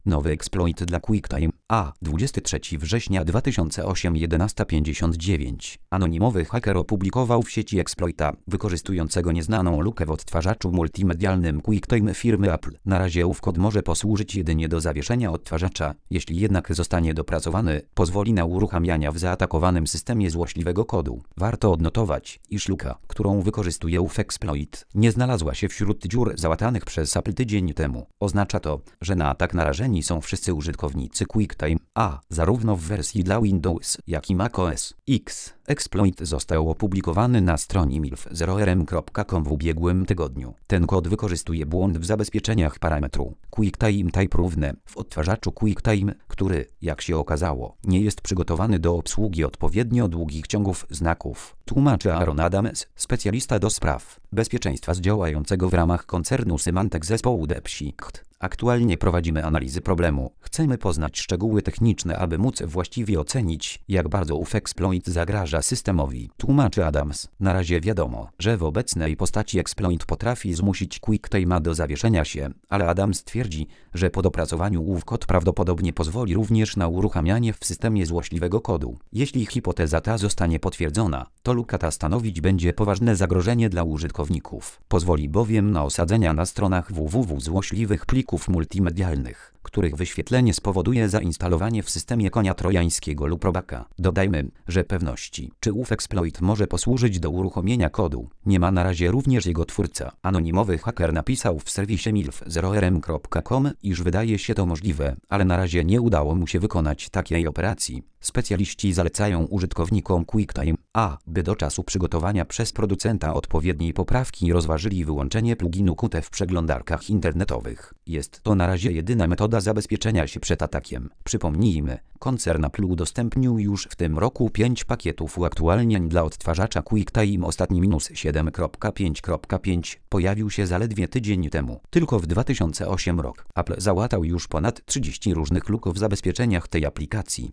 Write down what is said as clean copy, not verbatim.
Nowy exploit dla QuickTime. A. 23 września 2008 11:59. Anonimowy haker opublikował w sieci exploita, wykorzystującego nieznaną lukę w odtwarzaczu multimedialnym QuickTime firmy Apple. Na razie ów kod może posłużyć jedynie do zawieszenia odtwarzacza. Jeśli jednak zostanie dopracowany, pozwoli na uruchamianie w zaatakowanym systemie złośliwego kodu. Warto odnotować, iż luka, którą wykorzystuje ów exploit, nie znalazła się wśród dziur załatanych przez Apple tydzień temu. Oznacza to, że na atak narażeni są wszyscy użytkownicy QuickTime A, zarówno w wersji dla Windows, jak i macOS X. Exploit został opublikowany na stronie milf0rm.com w ubiegłym tygodniu. Ten kod wykorzystuje błąd w zabezpieczeniach parametru QuickTime Type równe w odtwarzaczu QuickTime, który, jak się okazało, nie jest przygotowany do obsługi odpowiednio długich ciągów znaków. Tłumaczy Aaron Adams, specjalista do spraw bezpieczeństwa działającego w ramach koncernu Symantec zespołu DeepSeek. Aktualnie prowadzimy analizy problemu. Chcemy poznać szczegóły techniczne, aby móc właściwie ocenić, jak bardzo ów exploit zagraża systemowi. Tłumaczy Adams. Na razie wiadomo, że w obecnej postaci exploit potrafi zmusić QuickTime'a do zawieszenia się, ale Adams twierdzi, że po dopracowaniu ów kod prawdopodobnie pozwoli również na uruchamianie w systemie złośliwego kodu. Jeśli hipoteza ta zostanie potwierdzona, to luka ta stanowić będzie poważne zagrożenie dla użytkowników. Pozwoli bowiem na osadzenia na stronach www złośliwych plików multimedialnych, których wyświetlenie spowoduje zainstalowanie w systemie konia trojańskiego lub robaka. Dodajmy, że pewności, czy ów exploit może posłużyć do uruchomienia kodu, nie ma na razie również jego twórca. Anonimowy haker napisał w serwisie milf0rm.com, iż wydaje się to możliwe, ale na razie nie udało mu się wykonać takiej operacji. Specjaliści zalecają użytkownikom QuickTime A, by do czasu przygotowania przez producenta odpowiedniej poprawki rozważyli wyłączenie pluginu Qt w przeglądarkach internetowych. Jest to na razie jedyna metoda zabezpieczenia się przed atakiem. Przypomnijmy, koncern Apple udostępnił już w tym roku 5 pakietów uaktualnień dla odtwarzacza QuickTime. Ostatni -7.5.5 pojawił się zaledwie tydzień temu. Tylko w 2008 rok Apple załatał już ponad 30 różnych luk w zabezpieczeniach tej aplikacji.